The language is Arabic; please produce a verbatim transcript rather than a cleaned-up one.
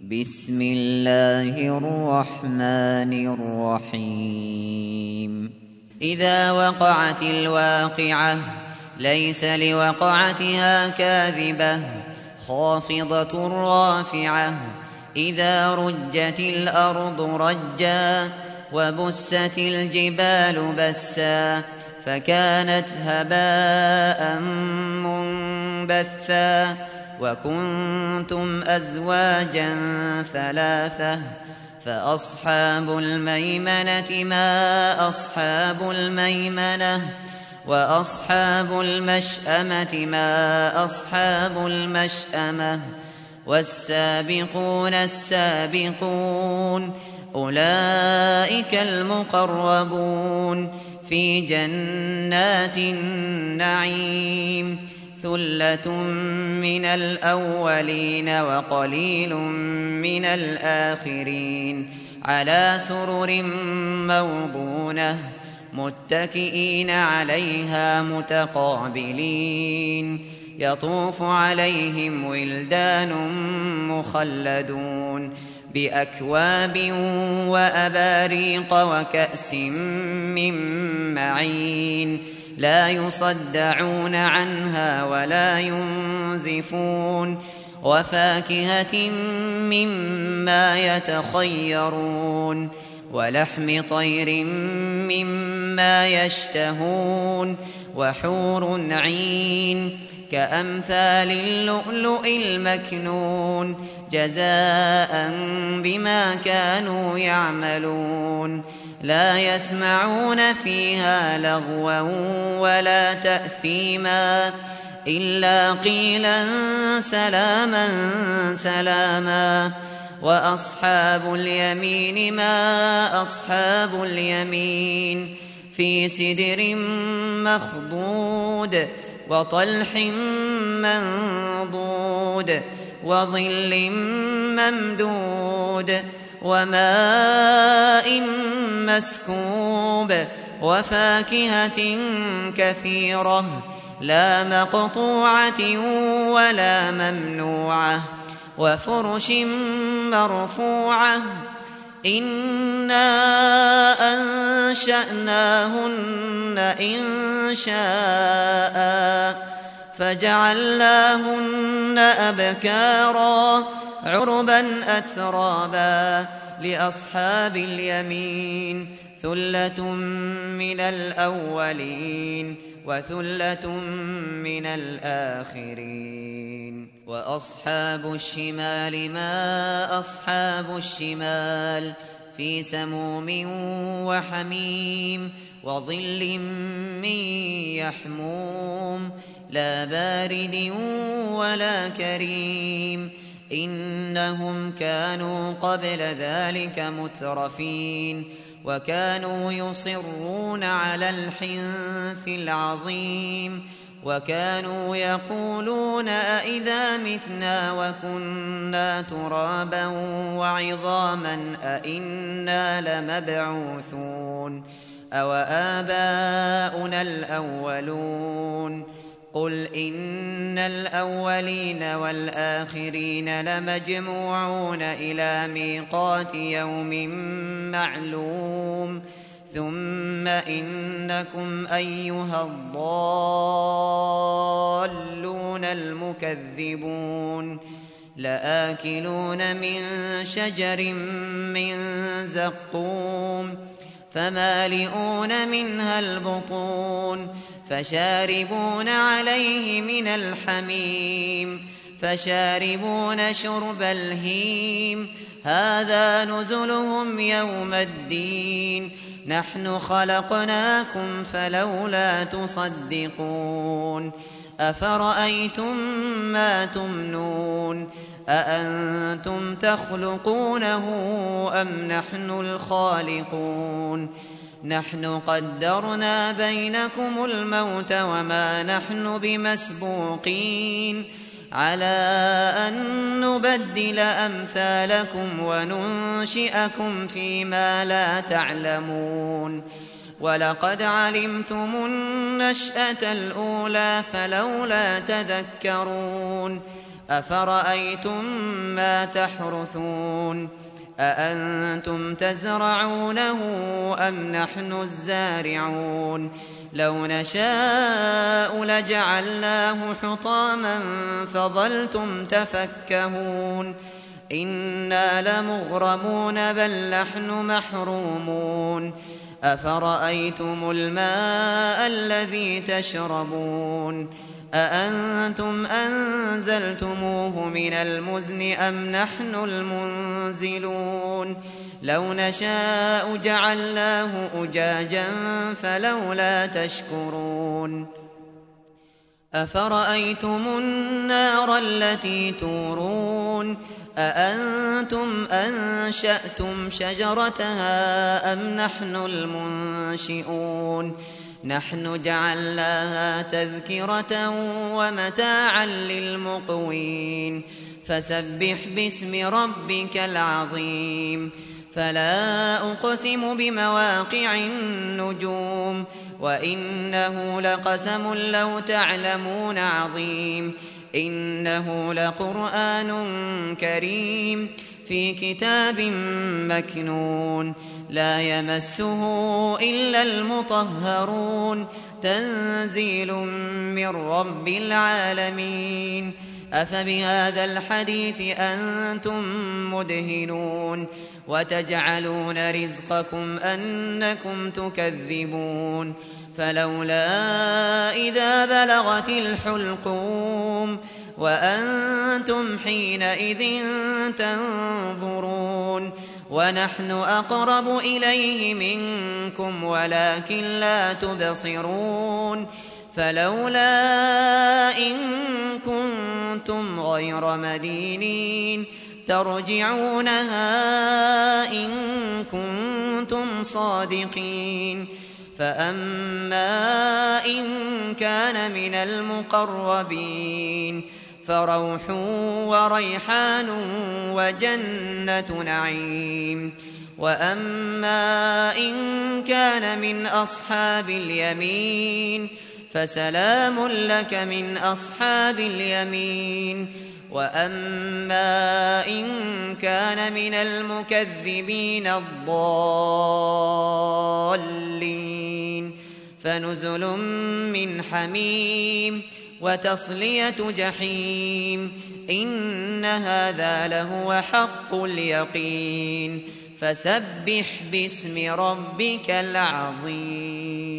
بسم الله الرحمن الرحيم إذا وقعت الواقعة ليس لوقعتها كاذبة خافضة رافعة إذا رجت الأرض رجا وبست الجبال بسا فكانت هباء منبثا وكنتم أزواجا ثلاثة فأصحاب الميمنة ما أصحاب الميمنة وأصحاب المشأمة ما أصحاب المشأمة والسابقون السابقون أولئك المقربون في جنات النعيم ثلة من الأولين وقليل من الآخرين على سرر موضونة متكئين عليها متقابلين يطوف عليهم ولدان مخلدون بأكواب وأباريق وكأس من معين لا يصدعون عنها ولا ينزفون وفاكهة مما يتخيرون ولحم طير مما يشتهون وحور عين كأمثال اللؤلؤ المكنون جزاء بما كانوا يعملون لا يسمعون فيها لغوا ولا تأثيما إلا قيلا سلاما سلاما وأصحاب اليمين ما أصحاب اليمين في سدر مخضود وطلح منضود وظل ممدود وماء مسكوب وفاكهة كثيرة لا مقطوعة ولا ممنوعة وفرش مرفوعة إنا أنشأناهن إنشاء فجعلناهن أبكارا عربا أترابا لأصحاب اليمين ثلة من الأولين وثلة من الآخرين وأصحاب الشمال ما أصحاب الشمال في سموم وحميم وظل من يحموم لا بارد ولا كريم إنهم كانوا قبل ذلك مترفين وكانوا يصرون على الحنث العظيم وكانوا يقولون أئذا متنا وكنا ترابا وعظاما أئنا لمبعوثون أو آباؤنا الأولون قل إن الأولين والآخرين لمجموعون إلى ميقات يوم معلوم ثم إنكم أيها الضالون المكذبون لآكلون من شجر من زقوم فمالئون منها البطون فشاربون عليه من الحميم فشاربون شرب الهيم هذا نزلهم يوم الدين نحن خلقناكم فلولا تصدقون أفرأيتم ما تمنون أأنتم تخلقونه أم نحن الخالقون نحن قدرنا بينكم الموت وما نحن بمسبوقين على أن نبدل أمثالكم وننشئكم فيما لا تعلمون ولقد علمتم النشأة الأولى فلولا تذكرون أفرأيتم ما تحرثون أأنتم تزرعونه أم نحن الزارعون لو نشاء لجعلناه حطاما فظلتم تفكهون إنا لمغرمون بل نحن محرومون أفرأيتم الماء الذي تشربون أأنتم أنزلتموه من المزن أم نحن المنزلون لو نشاء جعلناه أجاجا فلولا تشكرون أفرأيتم النار التي تورون أأنتم أنشأتم شجرتها أم نحن المنشئون نحن جعلناها تذكرة ومتاعا للمقوين فسبح باسم ربك العظيم فلا أقسم بمواقع النجوم وإنه لقسم لو تعلمون عظيم إنه لقرآن كريم في كتاب مكنون لا يمسه إلا المطهرون تنزيل من رب العالمين أفبهذا الحديث أنتم مدهنون وتجعلون رزقكم أنكم تكذبون فلولا إذا بلغت الحلقوم وأنتم حينئذ تنظرون ونحن أقرب إليه منكم ولكن لا تبصرون فلولا إن كنتم غير مدينين ترجعونها إن كنتم صادقين فأما إن كان من المقربين فروح وريحان وجنة نعيم وأما إن كان من أصحاب اليمين فسلام لك من أصحاب اليمين وأما إن كان من المكذبين الضالين فنزل من حميم وتصلية جحيم إن هذا لهو حق اليقين فسبح باسم ربك العظيم.